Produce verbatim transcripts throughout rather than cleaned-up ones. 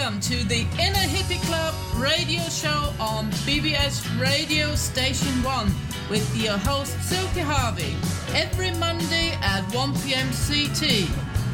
Welcome to the Inner Hippie Club radio show on B B S Radio Station one with your host Silke Harvey every Monday at one p.m. C T.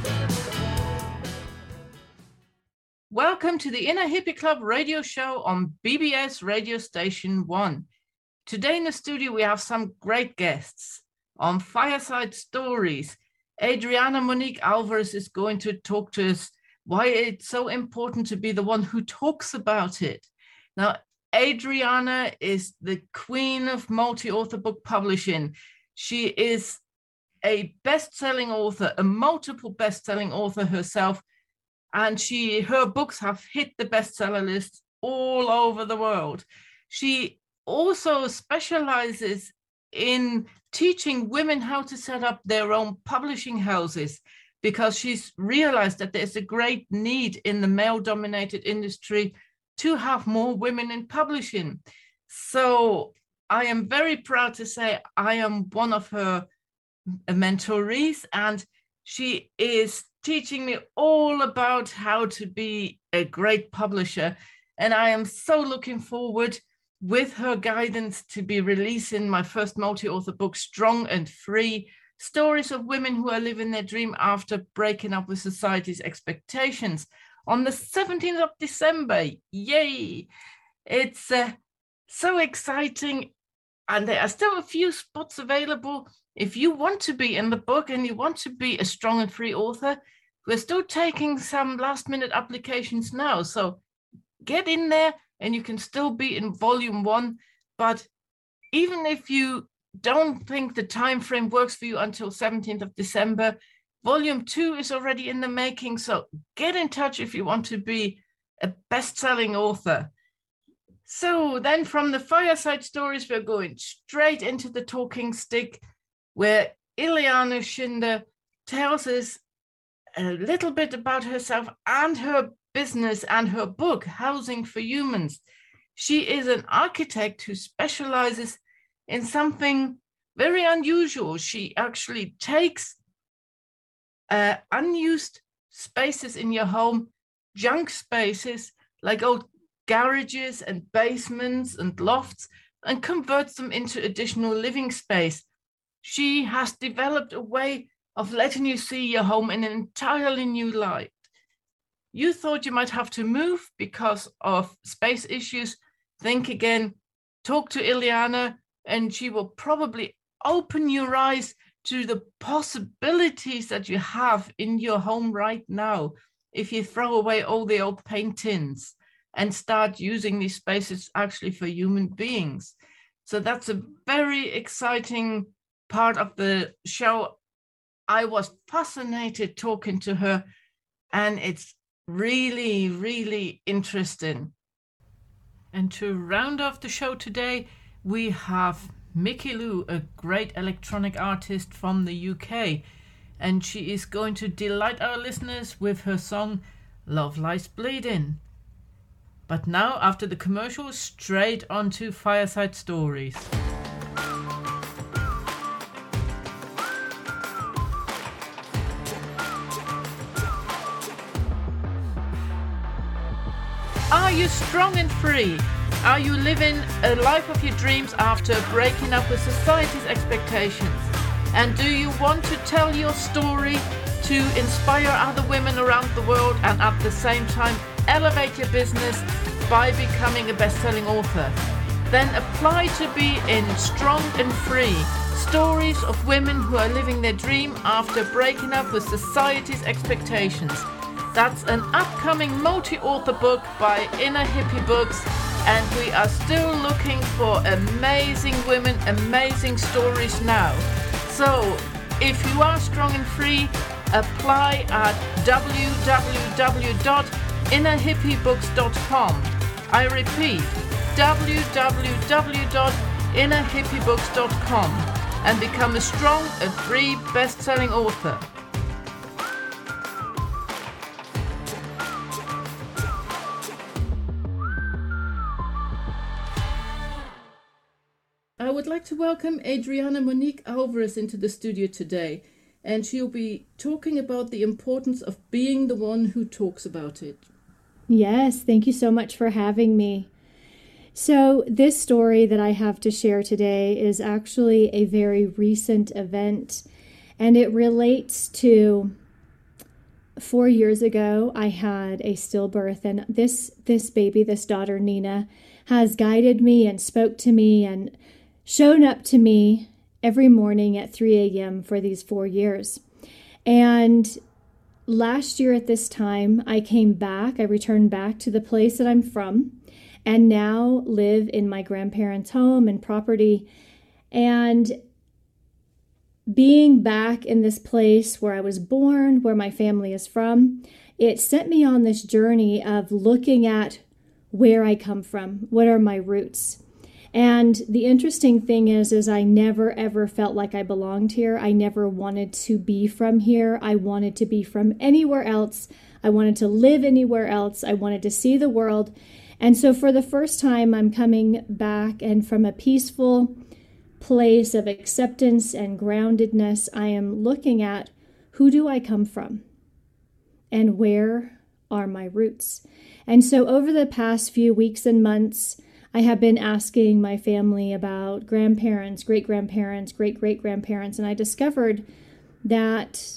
Welcome to the Inner Hippie Club radio show on B B S Radio Station one. Today in the studio we have some great guests. On Fireside Stories, Adriana Monique Alvarez is going to talk to us why it's so important to be the one who talks about it. Now, Adriana is the queen of multi-author book publishing. She is a best-selling author, a multiple best-selling author herself, and she her books have hit the bestseller list all over the world. She also specializes in teaching women how to set up their own publishing houses, because she's realized that there's a great need in the male-dominated industry to have more women in publishing. So I am very proud to say I am one of her mentorees, and she is teaching me all about how to be a great publisher. And I am so looking forward with her guidance to be releasing my first multi-author book, Strong and Free, Stories of Women Who Are Living Their Dream After Breaking Up with Society's Expectations, on the seventeenth of December. Yay! It's uh, so exciting, and there are still a few spots available. If you want to be in the book and you want to be a strong and free author, we're still taking some last minute applications now. So get in there and you can still be in volume one. But even if you don't think the time frame works for you until seventeenth of December, volume two is already in the making. So get in touch if you want to be a best-selling author. So then from the Fireside Stories, we're going straight into the talking stick, where Ileana Schinder tells us a little bit about herself and her business and her book, Housing for Humans. She is an architect who specializes in something very unusual. She actually takes uh, unused spaces in your home, junk spaces like old garages and basements and lofts, and converts them into additional living space. She has developed a way of letting you see your home in an entirely new light. You thought you might have to move because of space issues. Think again, talk to Ileana, and she will probably open your eyes to the possibilities that you have in your home right now if you throw away all the old paintings and start using these spaces actually for human beings. So that's a very exciting part of the show. I was fascinated talking to her, and it's really, really interesting. And to round off the show today, we have Mickey Lou, a great electronic artist from the U K, and she is going to delight our listeners with her song Love Lies Bleeding. But now, after the commercial, straight onto Fireside Stories. Are you strong and free? Are you living a life of your dreams after breaking up with society's expectations? And do you want to tell your story to inspire other women around the world and at the same time elevate your business by becoming a best-selling author? Then apply to be in Strong and Free, Stories of Women Who Are Living Their Dream After Breaking Up with Society's Expectations. That's an upcoming multi-author book by Inner Hippie Books, and we are still looking for amazing women, amazing stories now. So if you are strong and free, apply at w w w dot inner hippie books dot com. I repeat, w w w dot inner hippie books dot com, and become a strong and free best-selling author. I would like to welcome Adriana Monique Alvarez into the studio today, and she'll be talking about the importance of being the one who talks about it. Yes, thank you so much for having me. So, this story that I have to share today is actually a very recent event, and it relates to four years ago. I had a stillbirth, and this this baby, this daughter Nina, has guided me and spoke to me and shown up to me every morning at three a.m. for these four years. And last year at this time, I came back, I returned back to the place that I'm from, and now live in my grandparents' home and property. And being back in this place where I was born, where my family is from, it sent me on this journey of looking at where I come from, what are my roots. And the interesting thing is, is I never ever felt like I belonged here. I never wanted to be from here. I wanted to be from anywhere else. I wanted to live anywhere else. I wanted to see the world. And so for the first time, I'm coming back, and from a peaceful place of acceptance and groundedness, I am looking at, who do I come from and where are my roots? And so over the past few weeks and months, I have been asking my family about grandparents, great-grandparents, great-great-grandparents, and I discovered that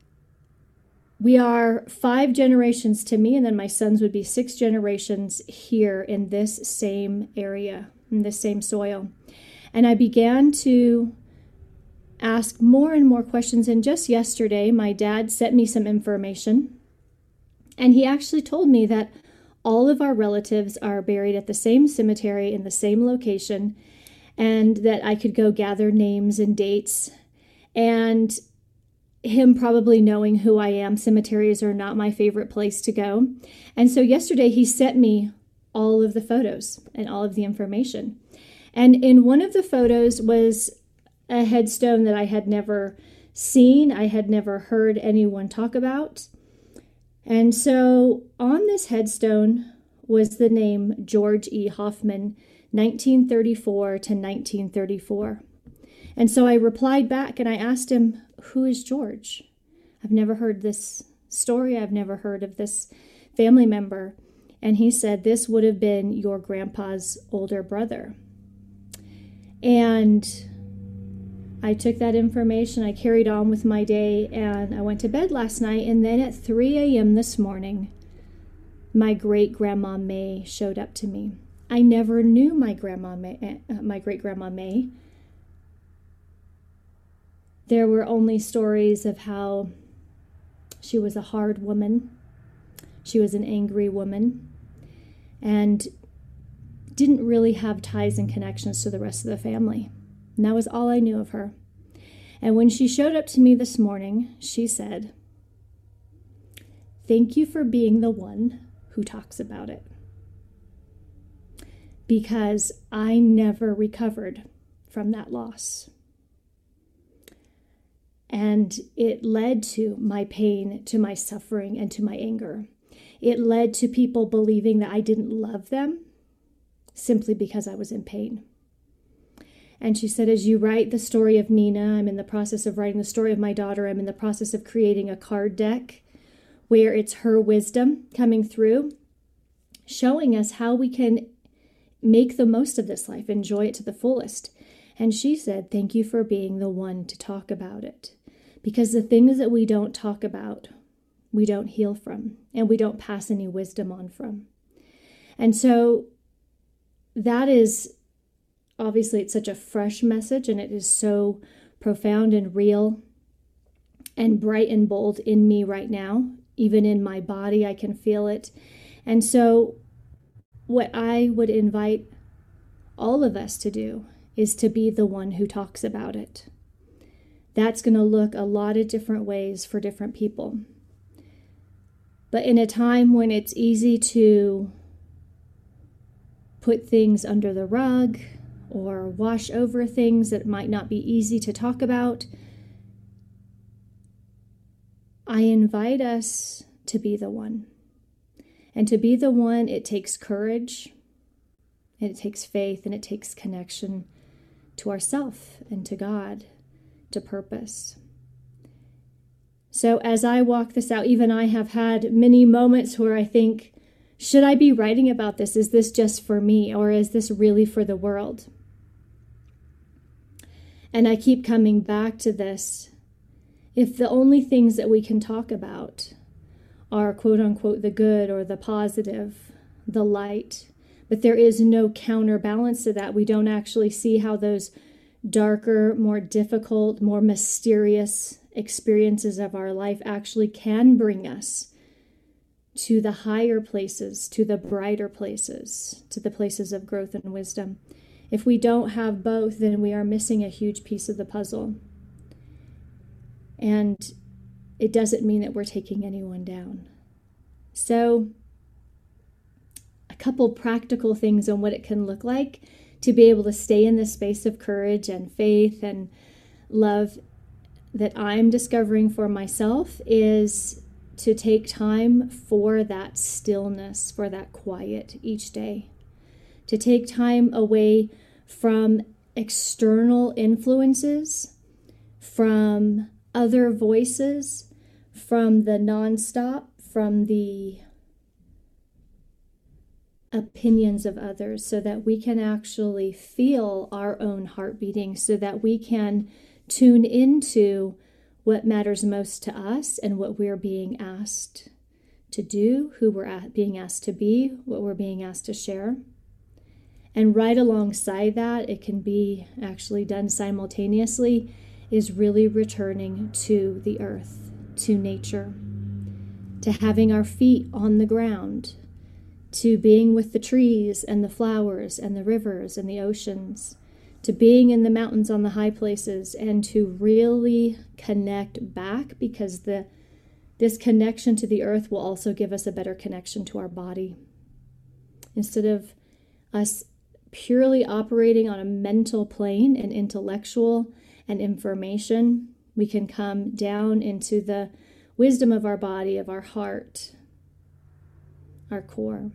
we are five generations to me, and then my sons would be six generations here in this same area, in this same soil. And I began to ask more and more questions, and just yesterday, my dad sent me some information, and he actually told me that all of our relatives are buried at the same cemetery in the same location, and that I could go gather names and dates. And him probably knowing who I am, cemeteries are not my favorite place to go. And so yesterday he sent me all of the photos and all of the information. And in one of the photos was a headstone that I had never seen, I had never heard anyone talk about. And so on this headstone was the name George E. Hoffman, nineteen thirty-four to nineteen thirty-four. And so I replied back and I asked him, who is George? I've never heard this story. I've never heard of this family member. And he said, this would have been your grandpa's older brother. And I took that information, I carried on with my day, and I went to bed last night, and then at three a.m. this morning, my great-grandma May showed up to me. I never knew my grandma May, uh, my great-grandma May. There were only stories of how she was a hard woman, she was an angry woman, and didn't really have ties and connections to the rest of the family. And that was all I knew of her. And when she showed up to me this morning, she said, thank you for being the one who talks about it. Because I never recovered from that loss. And it led to my pain, to my suffering, and to my anger. It led to people believing that I didn't love them simply because I was in pain. And she said, as you write the story of Nina, I'm in the process of writing the story of my daughter. I'm in the process of creating a card deck where it's her wisdom coming through, showing us how we can make the most of this life, enjoy it to the fullest. And she said, thank you for being the one to talk about it. Because the things that we don't talk about, we don't heal from, and we don't pass any wisdom on from. And so that is, obviously, it's such a fresh message, and it is so profound and real and bright and bold in me right now. Even in my body, I can feel it. And so what I would invite all of us to do is to be the one who talks about it. That's going to look a lot of different ways for different people. But in a time when it's easy to put things under the rug or wash over things that might not be easy to talk about, I invite us to be the one. And to be the one, it takes courage, and it takes faith, and it takes connection to ourself and to God, to purpose. So as I walk this out, even I have had many moments where I think, Should I be writing about this? Is this just for me, or is this really for the world? And I keep coming back to this. If the only things that we can talk about are quote unquote the good or the positive, the light, but there is no counterbalance to that, we don't actually see how those darker, more difficult, more mysterious experiences of our life actually can bring us to the higher places, to the brighter places, to the places of growth and wisdom. If we don't have both, then we are missing a huge piece of the puzzle. And it doesn't mean that we're taking anyone down. So, a couple practical things on what it can look like to be able to stay in this space of courage and faith and love that I'm discovering for myself is to take time for that stillness, for that quiet each day. To take time away from external influences, from other voices, from the nonstop, from the opinions of others, so that we can actually feel our own heart beating, so that we can tune into what matters most to us and what we're being asked to do, who we're being asked to be, what we're being asked to share. And right alongside that, it can be actually done simultaneously, is really returning to the earth, to nature, to having our feet on the ground, to being with the trees and the flowers and the rivers and the oceans, to being in the mountains on the high places, and to really connect back, because the this connection to the earth will also give us a better connection to our body. Instead of us purely operating on a mental plane and intellectual and information, we can come down into the wisdom of our body, of our heart, our core.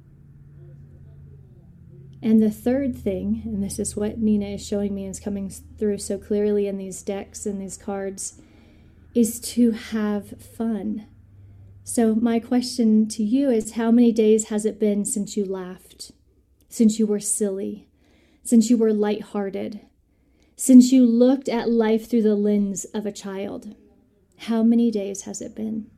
And the third thing, and this is what Nina is showing me and is coming through so clearly in these decks and these cards, is to have fun. So my question to you is, how many days has it been since you laughed, since you were silly, since you were lighthearted, since you looked at life through the lens of a child? How many days has it been?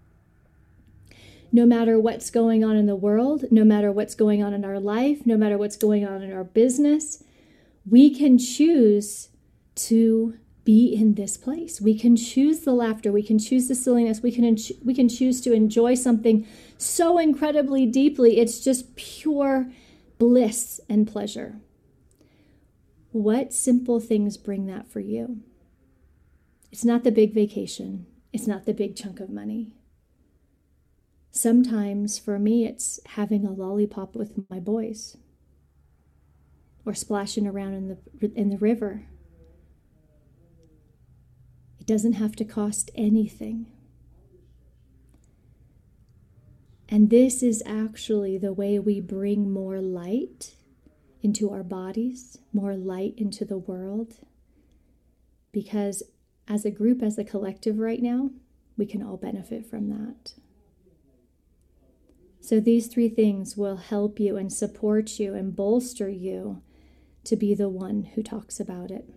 No matter what's going on in the world, no matter what's going on in our life, no matter what's going on in our business, we can choose to be in this place. We can choose the laughter. We can choose the silliness. We can we can choose to enjoy something so incredibly deeply. It's just pure bliss and pleasure. What simple things bring that for you? It's not the big vacation. It's not the big chunk of money. Sometimes for me, it's having a lollipop with my boys, or splashing around in the in the river. It doesn't have to cost anything. And this is actually the way we bring more light into our bodies, more light into the world. Because as a group, as a collective right now, we can all benefit from that. So these three things will help you and support you and bolster you to be the one who talks about it.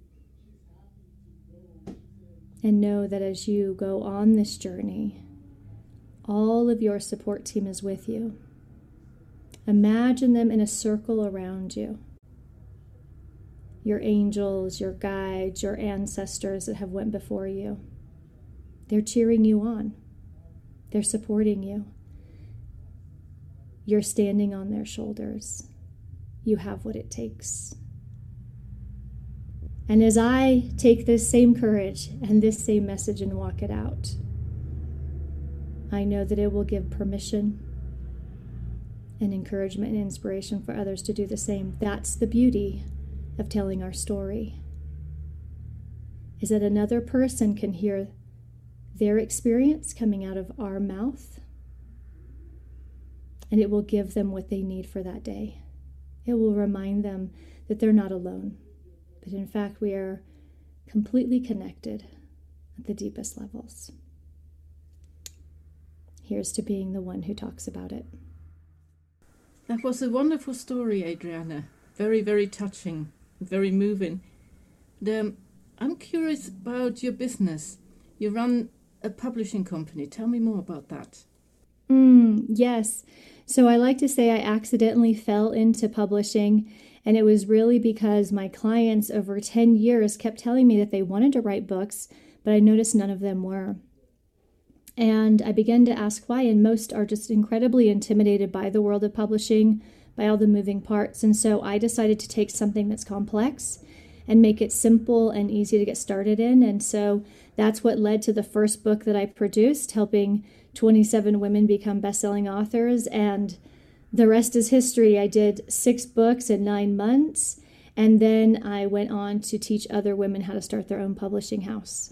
And know that as you go on this journey, all of your support team is with you. Imagine them in a circle around you. Your angels, your guides, your ancestors that have went before you. They're cheering you on. They're supporting you. You're standing on their shoulders. You have what it takes. And as I take this same courage and this same message and walk it out, I know that it will give permission and encouragement and inspiration for others to do the same. That's the beauty of telling our story, is that another person can hear their experience coming out of our mouth, and it will give them what they need for that day. It will remind them that they're not alone, but in fact we are completely connected at the deepest levels. Here's to being the one who talks about it. That was a wonderful story, Adriana. Very, very touching, very moving. The, I'm curious about your business. You run a publishing company. Tell me more about that. Mm, yes. So I like to say I accidentally fell into publishing, and it was really because my clients over ten years kept telling me that they wanted to write books, but I noticed none of them were. And I began to ask why, and most are just incredibly intimidated by the world of publishing, by all the moving parts. And so I decided to take something that's complex and make it simple and easy to get started in. And so that's what led to the first book that I produced, helping twenty-seven women become best-selling authors. And the rest is history. I did six books in nine months, and then I went on to teach other women how to start their own publishing house.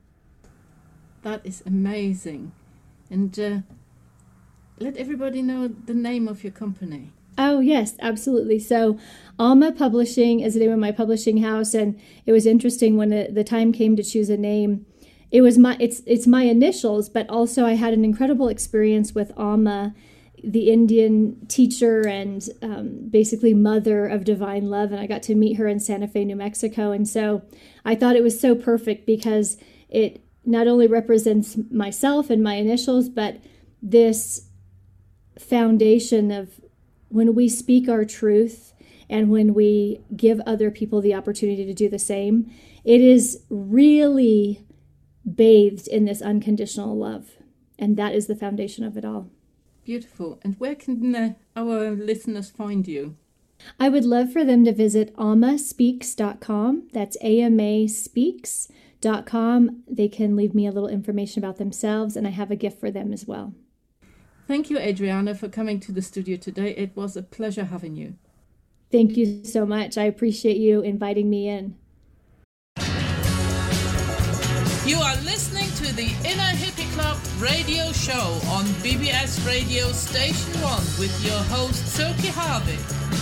That is amazing. And uh, let everybody know the name of your company. Oh, yes, absolutely. So Alma Publishing is the name of my publishing house. And it was interesting when the, the time came to choose a name. It was my it's it's my initials, but also I had an incredible experience with Alma, the Indian teacher and um, basically mother of divine love. And I got to meet her in Santa Fe, New Mexico. And so I thought it was so perfect because it not only represents myself and my initials, but this foundation of when we speak our truth and when we give other people the opportunity to do the same, it is really bathed in this unconditional love. And that is the foundation of it all. Beautiful. And where can uh, our listeners find you? I would love for them to visit alma speaks dot com. That's A M A speaks dot com. They can leave me a little information about themselves, and I have a gift for them as well. Thank you, Adriana, for coming to the studio today. It was a pleasure having you. Thank you so much. I appreciate you inviting me in. You are listening to the Inner Hippie Club radio show on B B S Radio Station one with your host, Silke Harvey.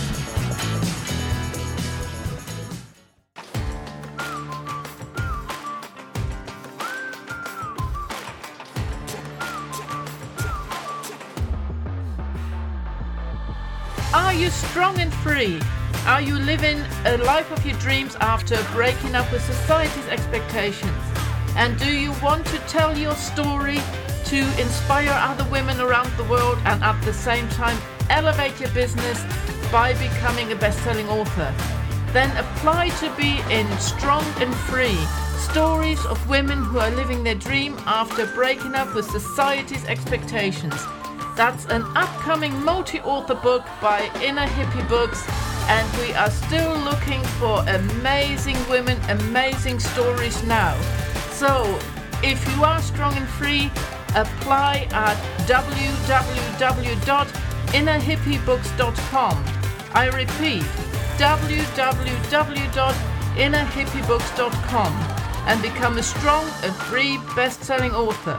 Are you strong and free? Are you living a life of your dreams after breaking up with society's expectations? And do you want to tell your story to inspire other women around the world and at the same time elevate your business by becoming a best-selling author? Then apply to be in Strong and Free, stories of women who are living their dream after breaking up with society's expectations. That's an upcoming multi-author book by Inner Hippie Books, and we are still looking for amazing women, amazing stories now. So, if you are strong and free, apply at w w w dot inner hippie books dot com. I repeat, w w w dot inner hippie books dot com, and become a strong and free best-selling author.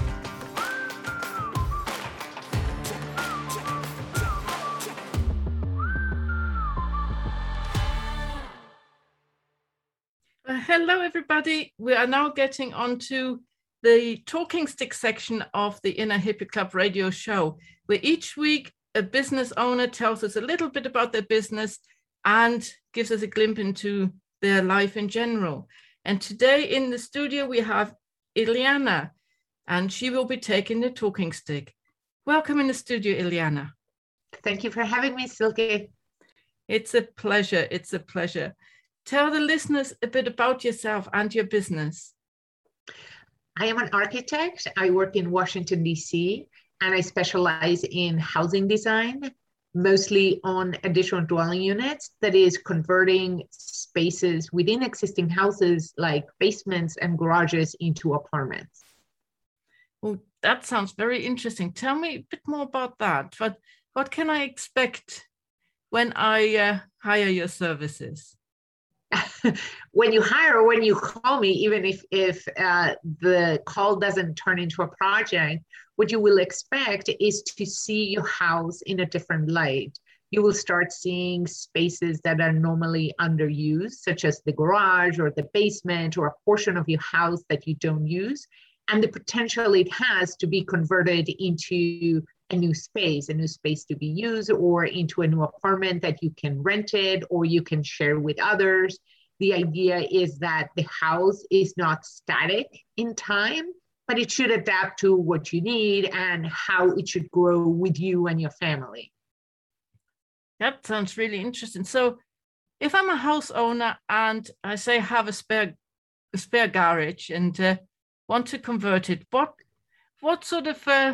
Hello, everybody. We are now getting on to the talking stick section of the Inner Hippie Club radio show, where each week a business owner tells us a little bit about their business and gives us a glimpse into their life in general. And today in the studio, we have Ileana, and she will be taking the talking stick. Welcome in the studio, Ileana. Thank you for having me, Silke. It's a pleasure. It's a pleasure. Tell the listeners a bit about yourself and your business. I am an architect. I work in Washington, D C, and I specialize in housing design, mostly on additional dwelling units, that is converting spaces within existing houses like basements and garages into apartments. Well, that sounds very interesting. Tell me a bit more about that. What, what can I expect when I uh, hire your services? When you hire or when you call me, even if, if uh, the call doesn't turn into a project, what you will expect is to see your house in a different light. You will start seeing spaces that are normally underused, such as the garage or the basement or a portion of your house that you don't use, and the potential it has to be converted into a new space, a new space to be used, or into a new apartment that you can rent it or you can share with others. The idea is that the house is not static in time, but it should adapt to what you need and how it should grow with you and your family. That sounds really interesting. So if I'm a house owner and I say have a spare a spare garage and uh, want to convert it, what what sort of uh,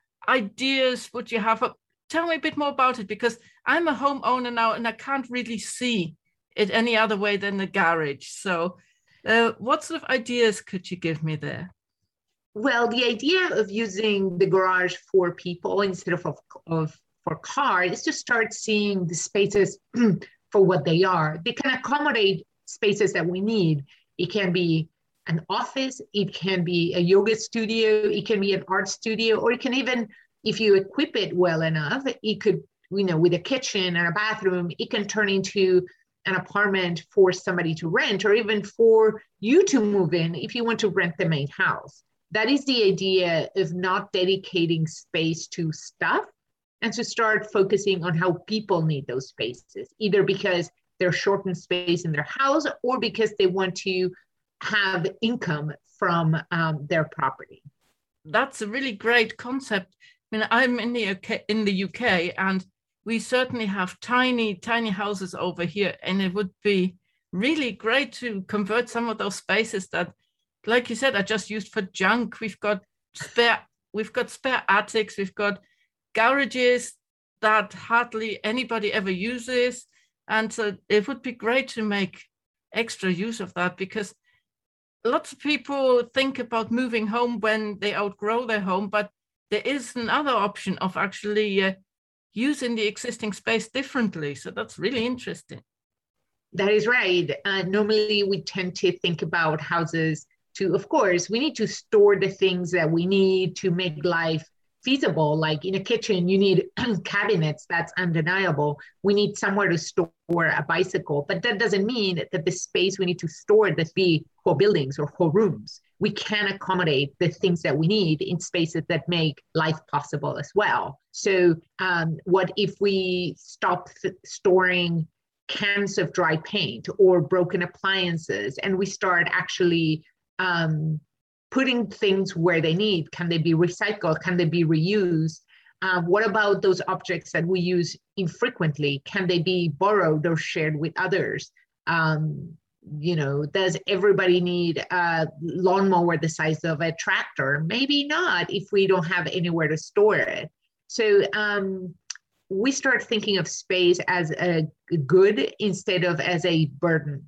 ideas would you have? Tell me a bit more about it, because I'm a homeowner now and I can't really see it any other way than the garage. So uh, what sort of ideas could you give me there? Well, the idea of using the garage for people instead of, of, of for cars is to start seeing the spaces for what they are. They can accommodate spaces that we need. It can be an office, it can be a yoga studio, it can be an art studio, or it can even, if you equip it well enough, it could, you know, with a kitchen and a bathroom, it can turn into an apartment for somebody to rent, or even for you to move in if you want to rent the main house. That is the idea of not dedicating space to stuff and to start focusing on how people need those spaces, either because they're short in space in their house or because they want to have income from um, their property. That's a really great concept. I mean, I'm in the U K, in the U K, and we certainly have tiny, tiny houses over here, and it would be really great to convert some of those spaces that, like you said, are just used for junk. We've got spare, we've got spare attics, we've got garages that hardly anybody ever uses, and so it would be great to make extra use of that, because lots of people think about moving home when they outgrow their home, but there is another option of actually uh, using the existing space differently. So that's really interesting. That is right. Uh, normally we tend to think about houses to, of course, we need to store the things that we need to make life feasible. Like in a kitchen, you need cabinets, that's undeniable. We need somewhere to store a bicycle, but that doesn't mean that the space we need to store that be whole buildings or whole rooms. We can accommodate the things that we need in spaces that make life possible as well. So um, what if we stop th- storing cans of dry paint or broken appliances, and we start actually um, putting things where they need? Can they be recycled? Can they be reused? Um, what about those objects that we use infrequently? Can they be borrowed or shared with others? Um, you know, does everybody need a lawnmower the size of a tractor? Maybe not if we don't have anywhere to store it. So um, we start thinking of space as a good instead of as a burden.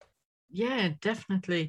Yeah, definitely.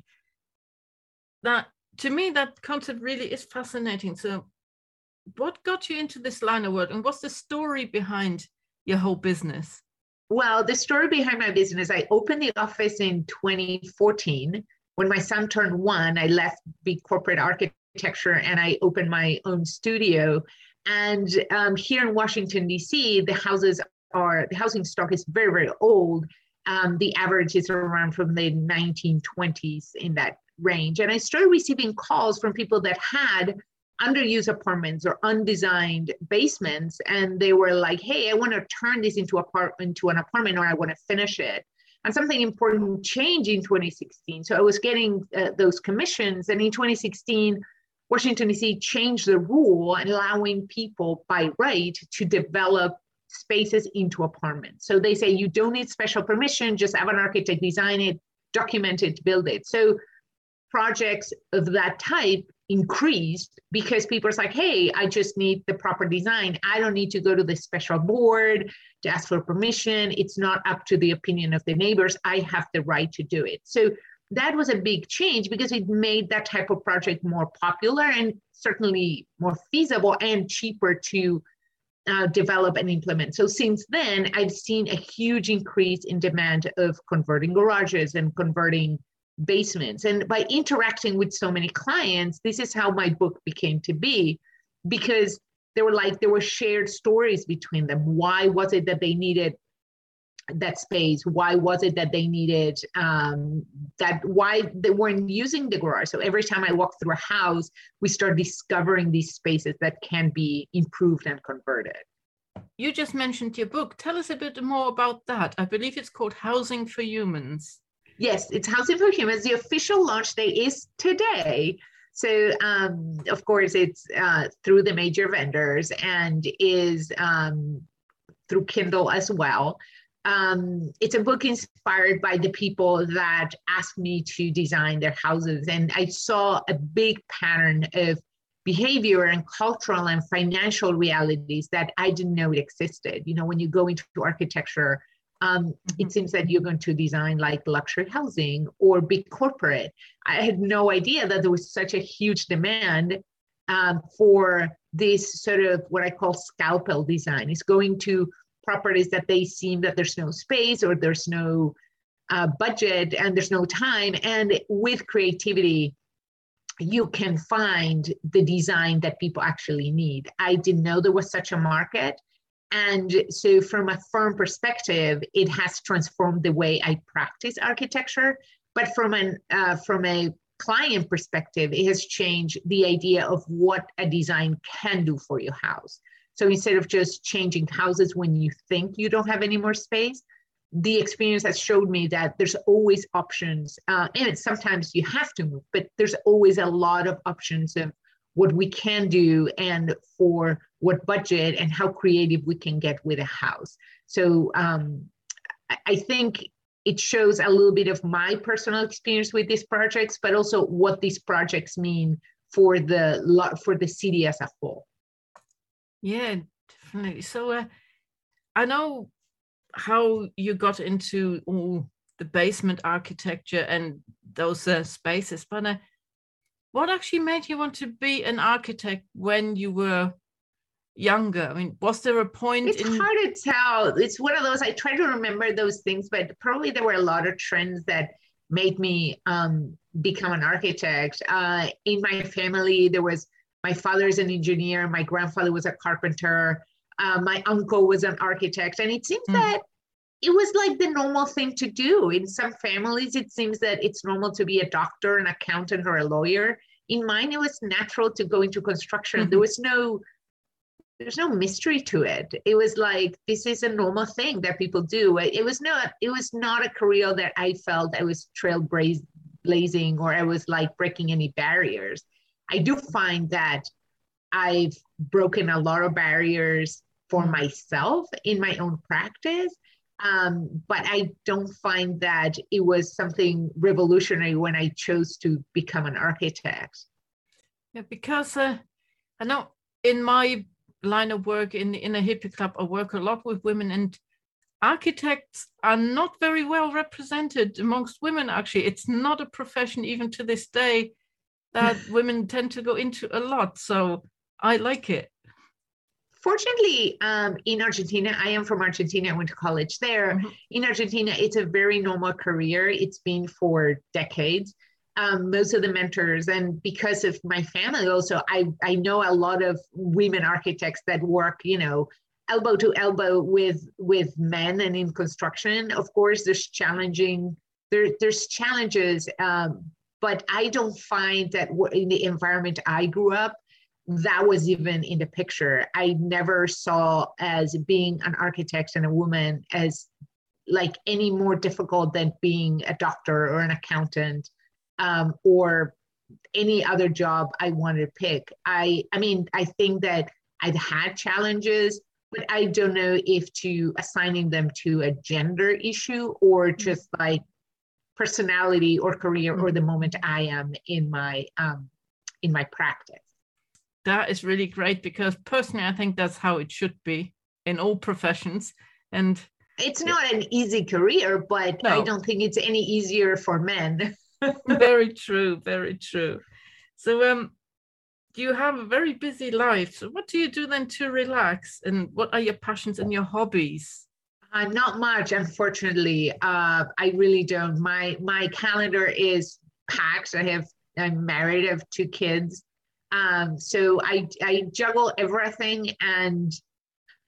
That, to me, that concept really is fascinating. So what got you into this line of work, and what's the story behind your whole business? Well, the story behind my business, I opened the office in twenty fourteen. When my son turned one, I left big corporate architecture and I opened my own studio. And um, here in Washington, D C, the houses are, the housing stock is very, very old. Um, the average is around from the nineteen twenties, in that range. And I started receiving calls from people that had underused apartments or undesigned basements. And they were like, hey, I want to turn this into, apart- into an apartment, or I want to finish it. And something important changed in twenty sixteen. So I was getting uh, those commissions. And in twenty sixteen, Washington, D C changed the rule, allowing people by right to develop spaces into apartments. So they say you don't need special permission, just have an architect design it, document it, build it. So projects of that type increased because people are like, hey, I just need the proper design. I don't need to go to the special board to ask for permission. It's not up to the opinion of the neighbors. I have the right to do it. So that was a big change because it made that type of project more popular and certainly more feasible and cheaper to uh, develop and implement. So since then, I've seen a huge increase in demand of converting garages and converting basements. And by interacting with so many clients, this is how my book became to be, because they were like, there were shared stories between them. Why was it that they needed that space? Why was it that they needed um, that? Why they weren't using the garage? So every time I walk through a house, we start discovering these spaces that can be improved and converted. You just mentioned your book. Tell us a bit more about that. I believe it's called Housing for Humans. Yes, it's Housing for Humans. The official launch day is today. So, um, of course, it's uh, through the major vendors and is um, through Kindle as well. Um, it's a book inspired by the people that asked me to design their houses. And I saw a big pattern of behavior and cultural and financial realities that I didn't know it existed. You know, when you go into architecture, um, mm-hmm. it seems that you're going to design like luxury housing or big corporate. I had no idea that there was such a huge demand um, for this sort of what I call scalpel design. It's going to properties that they seem that there's no space or there's no uh, budget and there's no time. And with creativity, you can find the design that people actually need. I didn't know there was such a market. And so from a firm perspective, it has transformed the way I practice architecture. But from an uh, from a client perspective, it has changed the idea of what a design can do for your house. So instead of just changing houses when you think you don't have any more space, the experience has showed me that there's always options. Uh, and sometimes you have to move, but there's always a lot of options of what we can do and for what budget and how creative we can get with a house. So um, I think it shows a little bit of my personal experience with these projects, but also what these projects mean for the for the city as a whole. Yeah, definitely. So uh, I know how you got into all the basement architecture and those uh, spaces, but uh, what actually made you want to be an architect when you were younger? I mean, was there a point? It's in... hard to tell. It's one of those, I try to remember those things, but probably there were a lot of trends that made me um, become an architect. Uh, in my family, there was, my father's an engineer, my grandfather was a carpenter, uh, my uncle was an architect, and it seems mm. that it was like the normal thing to do. In some families, it seems that it's normal to be a doctor, an accountant, or a lawyer. In mine, it was natural to go into construction. Mm-hmm. There was no, there's no mystery to it. It was like, this is a normal thing that people do. It was not, it was not a career that I felt I was trailblazing or I was like breaking any barriers. I do find that I've broken a lot of barriers for mm-hmm. myself in my own practice. Um, but I don't find that it was something revolutionary when I chose to become an architect. Yeah, because uh, I know in my line of work in, in a hippie club, I work a lot with women, and architects are not very well represented amongst women, actually. It's not a profession, even to this day, that women tend to go into a lot. So I like it. Fortunately, um, in Argentina, I am from Argentina, I went to college there. Mm-hmm. In Argentina, it's a very normal career. It's been for decades. Um, most of the mentors, and because of my family also, I, I know a lot of women architects that work, you know, elbow to elbow with, with men and in construction. Of course, there's challenging, there, there's challenges, um, but I don't find that in the environment I grew up, that was even in the picture. I never saw as being an architect and a woman as like any more difficult than being a doctor or an accountant um, or any other job I wanted to pick. I, I mean, I think that I've had challenges, but I don't know if to assigning them to a gender issue or just like personality or career or the moment I am in my um, in my practice. That is really great, because personally, I think that's how it should be in all professions. And it's not an easy career, but no. I don't think it's any easier for men. Very true, very true. So um, you have a very busy life. So what do you do then to relax? And what are your passions and your hobbies? Uh, not much, unfortunately. Uh, I really don't. My my calendar is packed. I have, I'm married, I have two kids. Um, so I, I juggle everything, and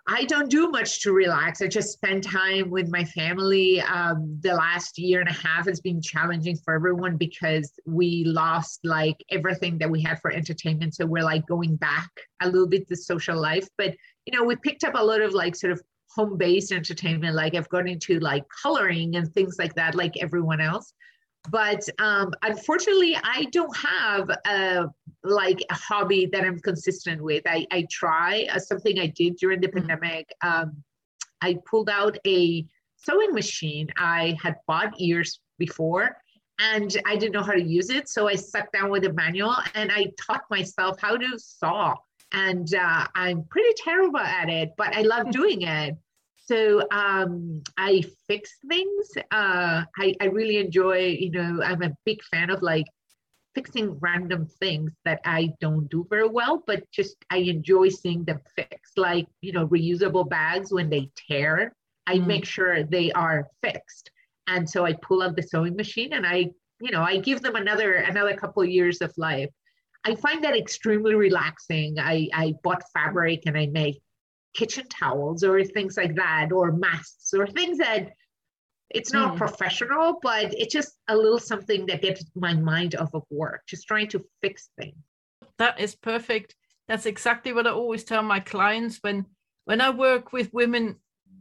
I don't do much to relax. I just spend time with my family. Um, the last year and a half has been challenging for everyone because we lost like everything that we had for entertainment. So we're like going back a little bit to social life. But, you know, we picked up a lot of like sort of home-based entertainment. Like I've gone into like coloring and things like that, like everyone else. But um, unfortunately, I don't have a, like a hobby that I'm consistent with. I, I try uh, something I did during the Mm-hmm. pandemic. Um, I pulled out a sewing machine I had bought years before, and I didn't know how to use it. So I sat down with a manual and I taught myself how to sew. And uh, I'm pretty terrible at it, but I love doing it. So um, I fix things. Uh, I, I really enjoy, you know, I'm a big fan of like fixing random things that I don't do very well, but just I enjoy seeing them fixed. Like, you know, reusable bags, when they tear, I Mm. make sure they are fixed. And so I pull out the sewing machine and I, you know, I give them another another couple of years of life. I find that extremely relaxing. I, I bought fabric and I make kitchen towels or things like that, or masks or things that it's not Mm. professional, but it's just a little something that gets my mind off of work, just trying to fix things. That is perfect. That's exactly what I always tell my clients when when I work with women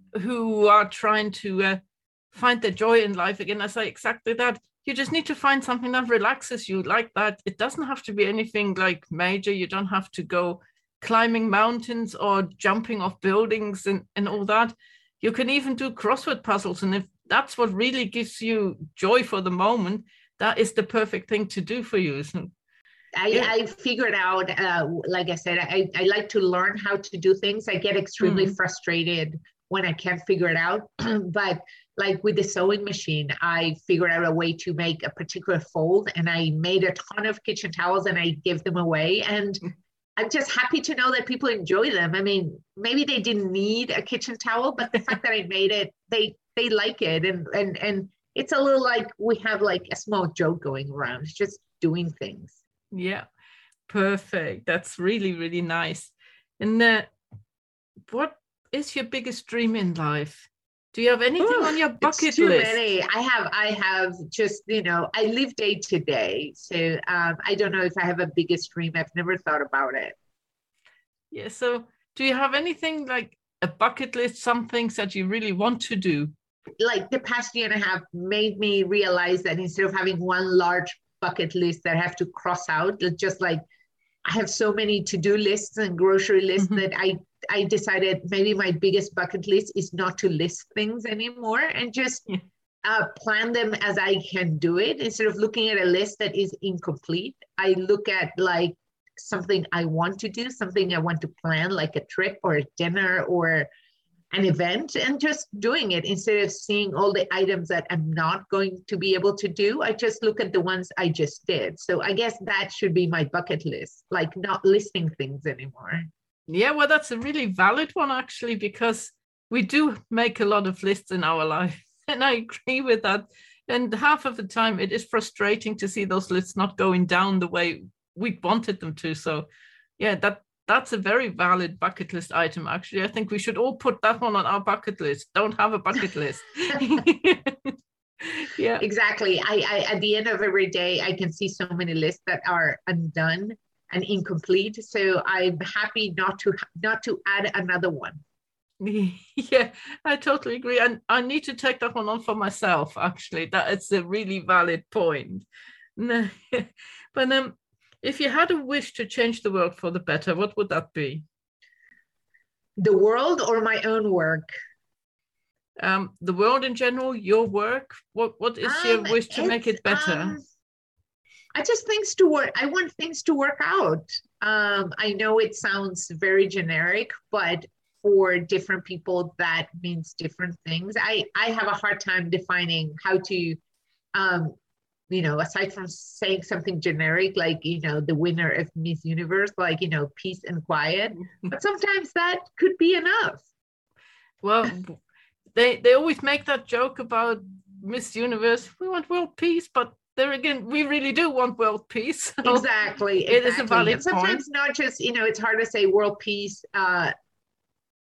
who are trying to uh, find the joy in life again. I say exactly that. You just need to find something that relaxes you like that. It doesn't have to be anything like major. You don't have to go climbing mountains or jumping off buildings and, and all that. You can even do crossword puzzles. And if that's what really gives you joy for the moment, that is the perfect thing to do for you. So, I, yeah. I figured out, uh, like I said, I, I like to learn how to do things. I get extremely Mm. frustrated when I can't figure it out. But like with the sewing machine, I figured out a way to make a particular fold, and I made a ton of kitchen towels and I give them away. And I'm just happy to know that people enjoy them. I mean, maybe they didn't need a kitchen towel, but the fact that I made it, they they like it. And and and it's a little like we have like a small joke going around. It's just doing things. Yeah, perfect. That's really, really nice. And uh, what is your biggest dream in life? Do you have anything Ooh, on your bucket it's too list? many. I have, I have just, you know, I live day to day. So um, I don't know if I have a biggest dream. I've never thought about it. Yeah, so do you have anything like a bucket list, some things that you really want to do? Like the past year and a half made me realize that instead of having one large bucket list that I have to cross out, just like I have so many to-do lists and grocery lists Mhm. that I, I decided maybe my biggest bucket list is not to list things anymore and just Yeah. uh, plan them as I can do it. Instead of looking at a list that is incomplete, I look at like something I want to do, something I want to plan, like a trip or a dinner or an event, and just doing it instead of seeing all the items that I'm not going to be able to do. I just look at the ones I just did. So I guess that should be my bucket list, like not listing things anymore. Yeah, well, that's a really valid one, actually, because we do make a lot of lists in our life. And I agree with that. And half of the time, it is frustrating to see those lists not going down the way we wanted them to. So, yeah, that that's a very valid bucket list item, actually. I think we should all put that one on our bucket list. Don't have a bucket list. Yeah. Exactly. I, I at the end of every day, I can see so many lists that are undone and incomplete. So I'm happy not to not to add another one. Yeah, I totally agree. And I need to take that one on for myself, actually. That is a really valid point. No, but um, if you had a wish to change the world for the better, what would that be? The world or my own work? Um, the world in general, your work. What what is your Um, wish to make it's, it better? um, I just things to work. I want things to work out. Um, I know it sounds very generic, but for different people, that means different things. I, I have a hard time defining how to, um, you know, aside from saying something generic, like, you know, the winner of Miss Universe, like, you know, peace and quiet. But sometimes that could be enough. Well, they they always make that joke about Miss Universe. We want world peace, but there again, we really do want world peace. So Exactly. it exactly. is a valid and sometimes point. not just, you know, it's hard to say world peace. Uh,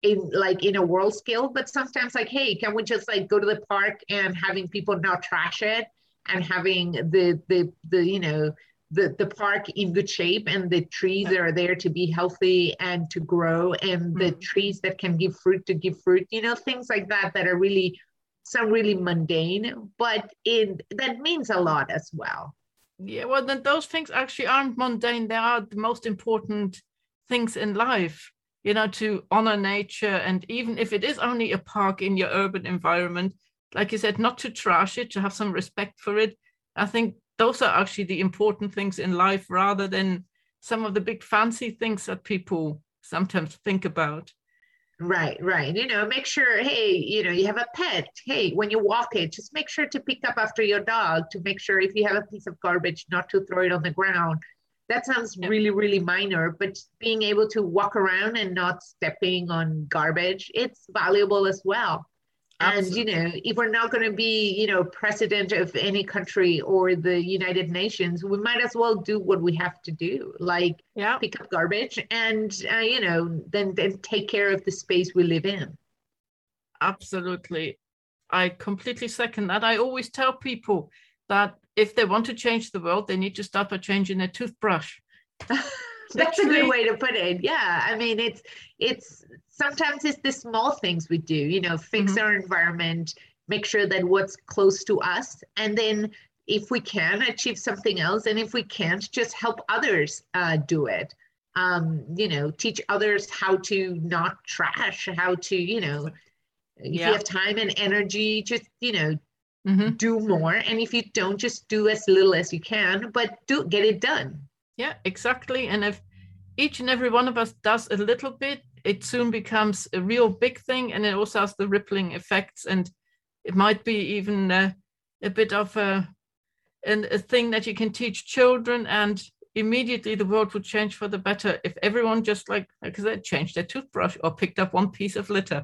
in like in a world scale, but sometimes like, hey, can we just like go to the park and having people not trash it and having the the the you know the the park in good shape and the trees that are there to be healthy and to grow and the mm-hmm. trees that can give fruit to give fruit, you know, things like that that are really sound really mundane, but it that means a lot as well. Yeah, well, then those things actually aren't mundane. They are the most important things in life, you know, to honor nature. And even if it is only a park in your urban environment, like you said, not to trash it, to have some respect for it. I think those are actually the important things in life rather than some of the big fancy things that people sometimes think about. Right, right. You know, make sure, hey, you know, you have a pet. Hey, when you walk it, just make sure to pick up after your dog, to make sure if you have a piece of garbage, not to throw it on the ground. That sounds yeah. really, really minor, but being able to walk around and not stepping on garbage, it's valuable as well. Absolutely. And, you know, if we're not going to be, you know, president of any country or the United Nations, we might as well do what we have to do, like yeah. pick up garbage and, uh, you know, then, then take care of the space we live in. Absolutely. I completely second that. I always tell people that if they want to change the world, they need to start by changing their toothbrush. That's a good way to put it. Yeah. I mean, it's, it's, sometimes it's the small things we do, you know, fix mm-hmm. our environment, make sure that what's close to us. And then if we can achieve something else, and if we can't, just help others uh, do it. Um, you know, teach others how to not trash, how to, you know, if yeah. you have time and energy, just, you know, mm-hmm. do more. And if you don't, just do as little as you can, but do get it done. Yeah, exactly. And if each and every one of us does a little bit, it soon becomes a real big thing, and it also has the rippling effects, and it might be even uh, a bit of a, an, a thing that you can teach children, and immediately the world would change for the better if everyone just like, like I said, changed their toothbrush or picked up one piece of litter.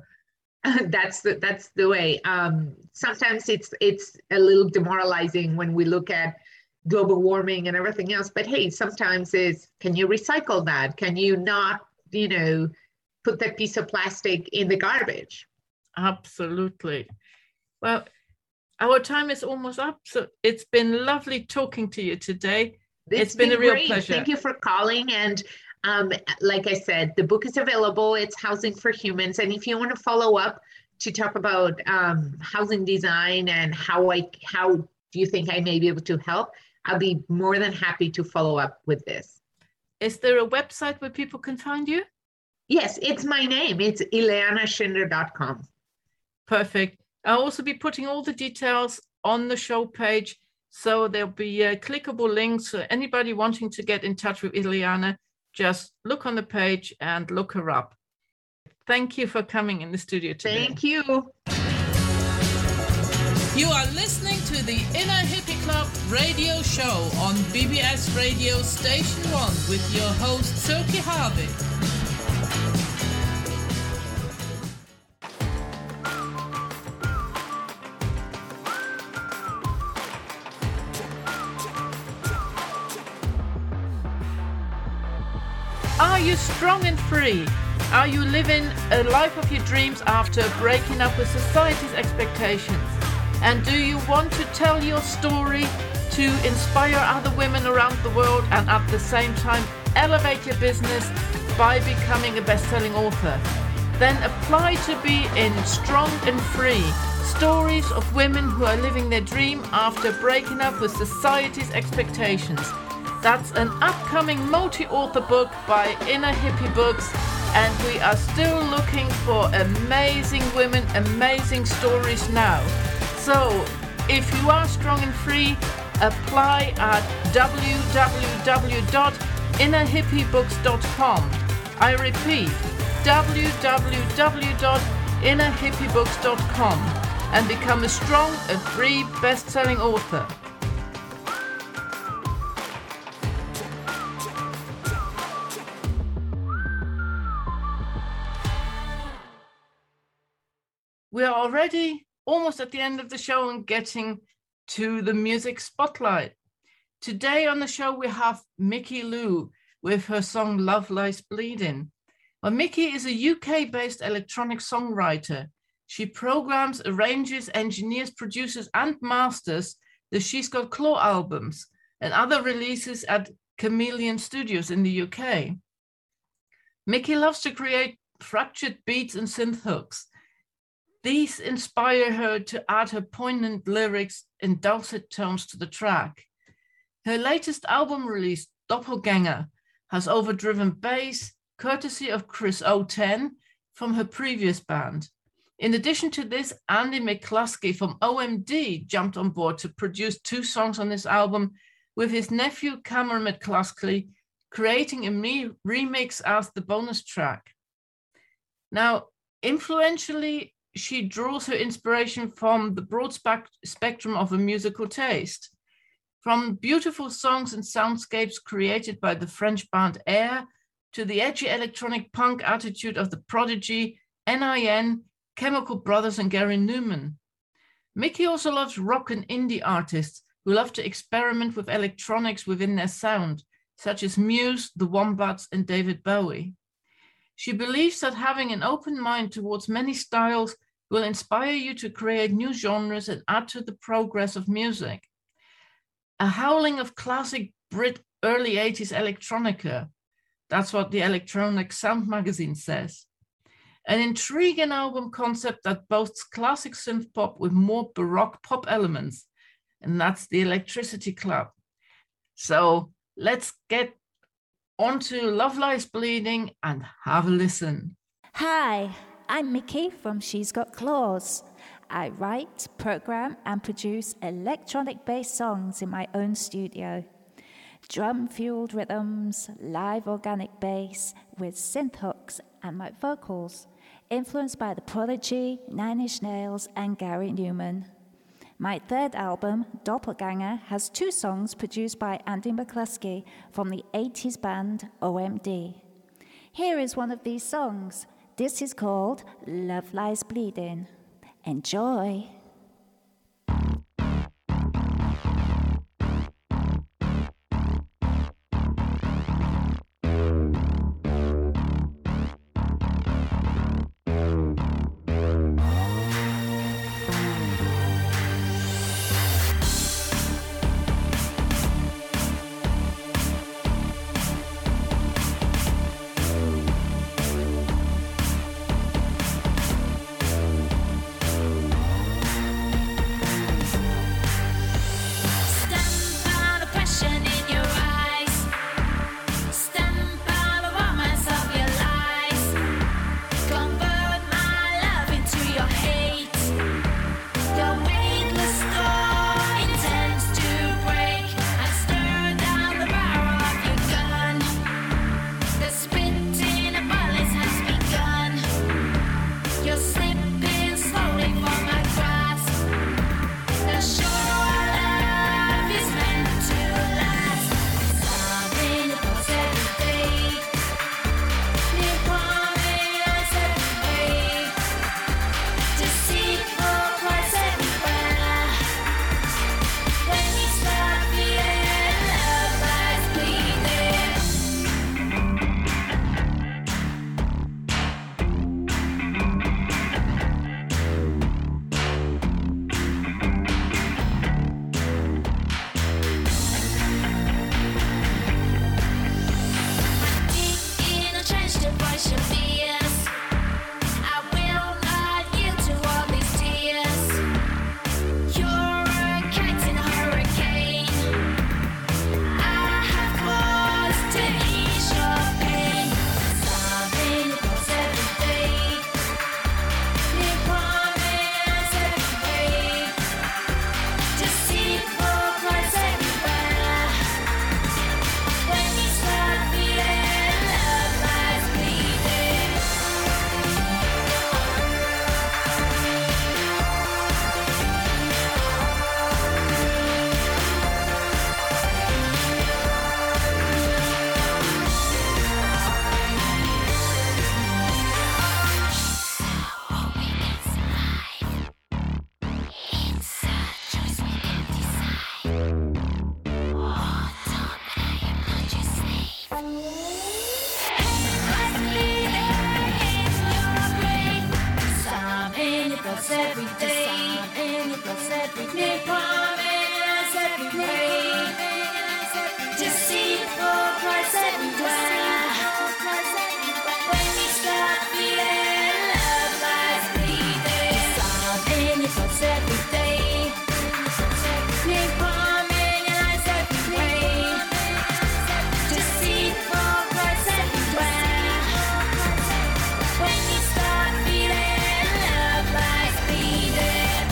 That's the that's the way. Um, sometimes it's it's a little demoralizing when we look at global warming and everything else, but hey, sometimes is, can you recycle that? Can you not, you know, put that piece of plastic in the garbage? Absolutely. Well, our time is almost up, so it's been lovely talking to you today. It's, it's been, been a real great. pleasure. Thank you for calling. And um, like I said, the book is available. It's Housing for Humans. And if you want to follow up to talk about um, housing design and how I how do you think I may be able to help, I'll be more than happy to follow up with this. Is there a website where people can find you? Yes, it's my name. It's ileana schindler dot com. Perfect. I'll also be putting all the details on the show page. So there'll be uh, clickable links. So anybody wanting to get in touch with Ileana, just look on the page and look her up. Thank you for coming in the studio today. Thank you. You are listening to the Inner Hippie Club radio show on B B S Radio Station one with your host, Silke Harvey. Are you strong and free? Are you living a life of your dreams after breaking up with society's expectations? And do you want to tell your story to inspire other women around the world and at the same time elevate your business by becoming a best-selling author? Then apply to be in Strong and Free, stories of women who are living their dream after breaking up with society's expectations. That's an upcoming multi-author book by Inner Hippie Books, and we are still looking for amazing women, amazing stories now. So, if you are strong and free, apply at w w w dot inner hippie books dot com. I repeat, w w w dot inner hippie books dot com, and become a strong and free best-selling author. We are already almost at the end of the show and getting to the music spotlight. Today on the show we have Mickey Lou with her song Love Lies Bleeding. Well, Mickey is a U K-based electronic songwriter. She programs, arranges, engineers, produces, and masters the She's Got Claw albums and other releases at Chameleon Studios in the U K. Mickey loves to create fractured beats and synth hooks. These inspire her to add her poignant lyrics in dulcet tones to the track. Her latest album release, Doppelganger, has overdriven bass, courtesy of Chris O ten from her previous band. In addition to this, Andy McCluskey from O M D jumped on board to produce two songs on this album with his nephew Cameron McCluskey, creating a me- remix as the bonus track. Now, influentially, she draws her inspiration from the broad spe- spectrum of her musical taste, from beautiful songs and soundscapes created by the French band Air to the edgy electronic punk attitude of The Prodigy, N I N, Chemical Brothers, and Gary Newman. Mickey also loves rock and indie artists who love to experiment with electronics within their sound, such as Muse, The Wombats, and David Bowie. She believes that having an open mind towards many styles will inspire you to create new genres and add to the progress of music. A howling of classic Brit early eighties electronica. That's what the Electronic Sound magazine says. An intriguing album concept that boasts classic synth pop with more Baroque pop elements, and that's the Electricity Club. So let's get on to Love Lies Bleeding and have a listen. Hi, I'm Mickey from She's Got Claws. I write, program, and produce electronic-based songs in my own studio. Drum-fueled rhythms, live organic bass with synth hooks and my vocals, influenced by The Prodigy, Nine Inch Nails, and Gary Newman. My third album, Doppelganger, has two songs produced by Andy McCluskey from the eighties band O M D. Here is one of these songs. This is called Love Lies Bleeding. Enjoy! Bleeding. thoughts every day, in your thoughts every day. Promise every way, to see you for Christ everywhere. When you start feeling love lies bleeding, sound in your thoughts every day, need promise every way, to see you for Christ everywhere. When you start feeling love lies bleeding.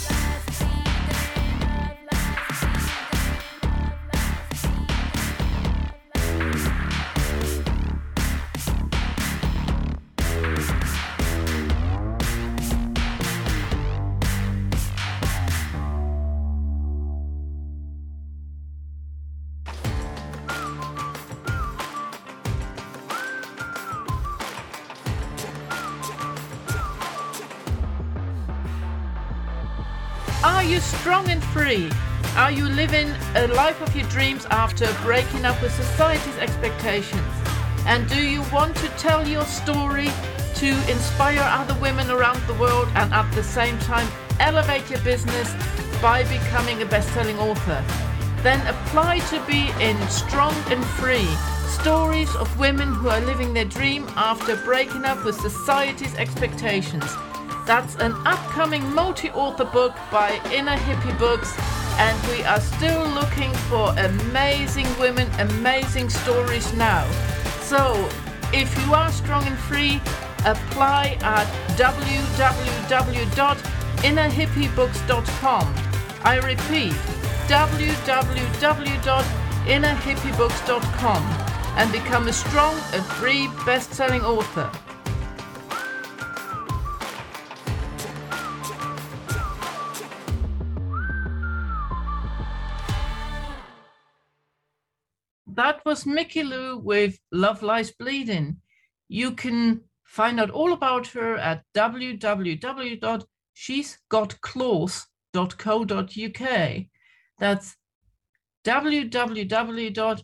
Are you strong and free? Are you living a life of your dreams after breaking up with society's expectations? And do you want to tell your story to inspire other women around the world and at the same time elevate your business by becoming a best-selling author? Then apply to be in Strong and Free, stories of women who are living their dream after breaking up with society's expectations. That's an upcoming multi-author book by Inner Hippie Books, and we are still looking for amazing women, amazing stories now. So, if you are strong and free, apply at w w w dot inner hippie books dot com. I repeat, w w w dot inner hippie books dot com, and become a strong and free best-selling author. That was Mickey Lou with Love Lies Bleeding. You can find out all about her at w w w dot she's got claws dot co dot u k. That's w w w dot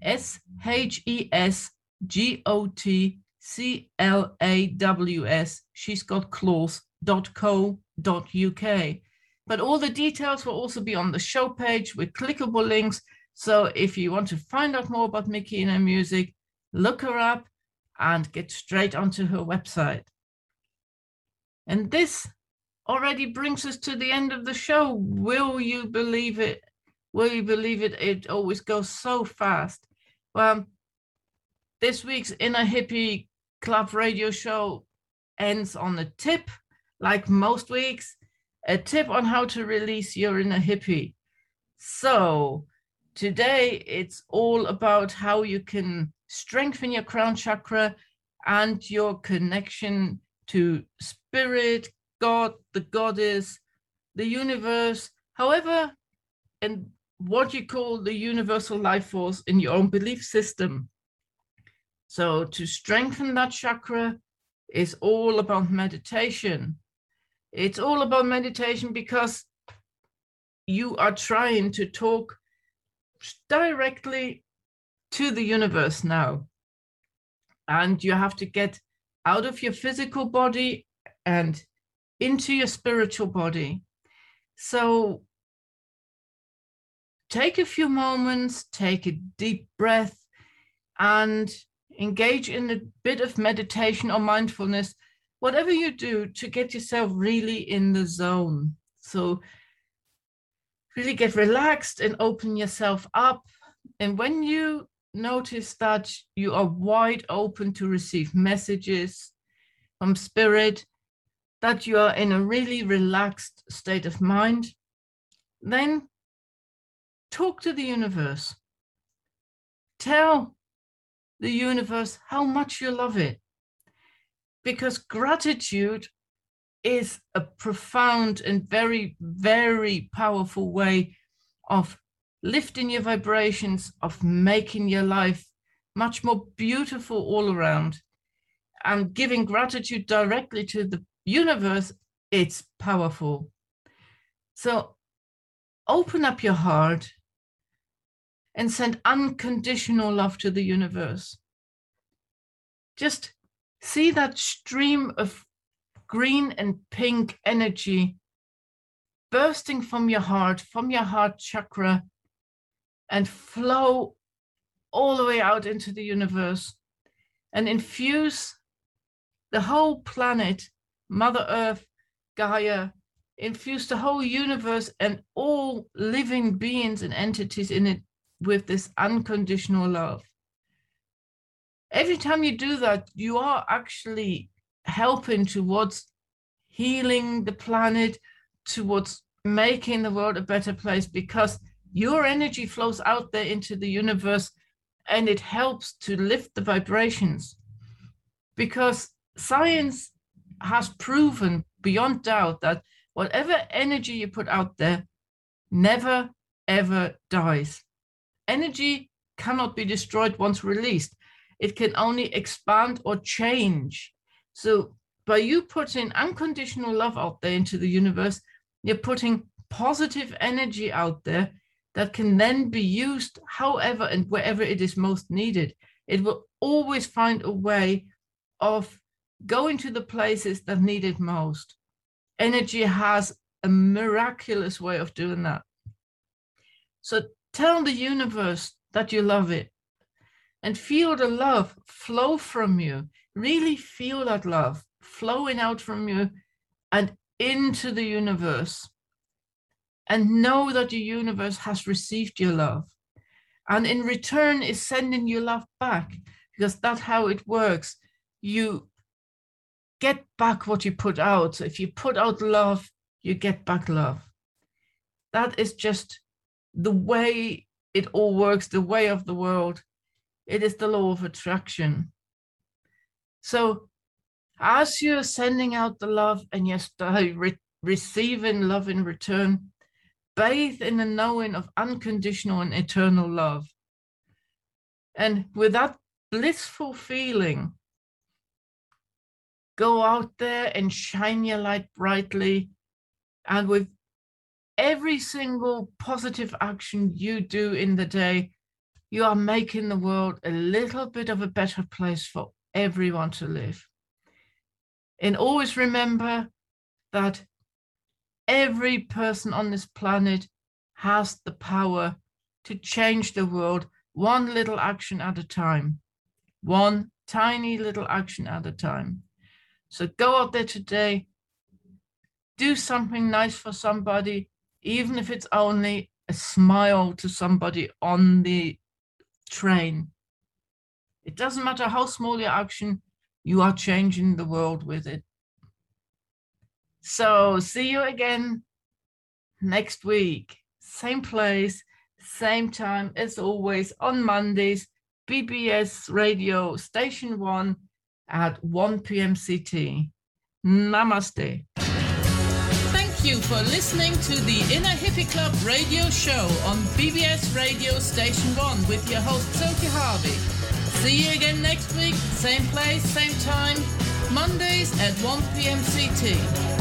she's she's got claws dot co dot u k. But all the details will also be on the show page with clickable links. So if you want to find out more about Mickey and her music, look her up and get straight onto her website. And this already brings us to the end of the show. Will you believe it? Will you believe it? It always goes so fast. Well, this week's Inner Hippie Club radio show ends on a tip, like most weeks, a tip on how to release your inner hippie. So today, it's all about how you can strengthen your crown chakra and your connection to spirit, God, the goddess, the universe, however, and what you call the universal life force in your own belief system. So to strengthen that chakra is all about meditation. It's all about meditation because you are trying to talk directly to the universe now, and you have to get out of your physical body and into your spiritual body. So take a few moments, take a deep breath, and engage in a bit of meditation or mindfulness, whatever you do to get yourself really in the zone. So really get relaxed and open yourself up. And when you notice that you are wide open to receive messages from spirit, that you are in a really relaxed state of mind, then talk to the universe. Tell the universe how much you love it. Because gratitude is a profound and very, very powerful way of lifting your vibrations, of making your life much more beautiful all around. And giving gratitude directly to the universe, it's powerful. So open up your heart and send unconditional love to the universe. Just see that stream of green and pink energy bursting from your heart, from your heart chakra, and flow all the way out into the universe and infuse the whole planet, Mother Earth, Gaia, infuse the whole universe and all living beings and entities in it with this unconditional love. Every time you do that, you are actually helping towards healing the planet, towards making the world a better place, because your energy flows out there into the universe and it helps to lift the vibrations. Because science has proven beyond doubt that whatever energy you put out there never, ever dies. Energy cannot be destroyed once released. It can only expand or change. So by you putting unconditional love out there into the universe, you're putting positive energy out there that can then be used however and wherever it is most needed. It will always find a way of going to the places that need it most. Energy has a miraculous way of doing that. So tell the universe that you love it and feel the love flow from you. Really feel that love flowing out from you and into the universe. And know that the universe has received your love. And in return is sending you love back, because that's how it works. You get back what you put out. So if you put out love, you get back love. That is just the way it all works, the way of the world. It is the law of attraction. So as you're sending out the love and you're re- receiving love in return, bathe in the knowing of unconditional and eternal love. And with that blissful feeling, go out there and shine your light brightly. And with every single positive action you do in the day, you are making the world a little bit of a better place for everyone to live. And always remember that every person on this planet has the power to change the world one little action at a time, one tiny little action at a time. So go out there today, do something nice for somebody, even if it's only a smile to somebody on the train. It doesn't matter how small your action, you are changing the world with it. So see you again next week. Same place, same time as always on Mondays, B B S Radio Station one at one p.m. C T. Namaste. Thank you for listening to the Inner Hippie Club radio show on B B S Radio Station one with your host Silke Harvey. See you again next week, same place, same time, Mondays at one p.m. C T.